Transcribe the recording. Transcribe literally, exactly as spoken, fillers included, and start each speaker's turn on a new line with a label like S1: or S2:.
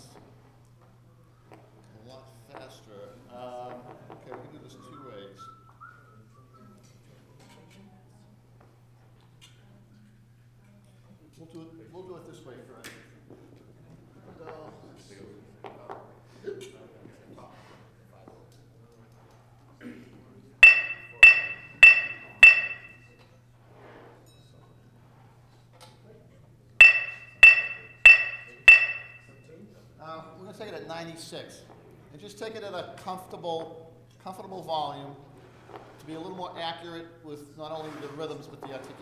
S1: seconds. A lot faster. Um, okay, we can do this two ways. We'll do it, we'll do it this way first. So, Uh, we're going to take it at ninety-six, and just take it at a comfortable, comfortable volume to be a little more accurate with not only the rhythms but the articulation.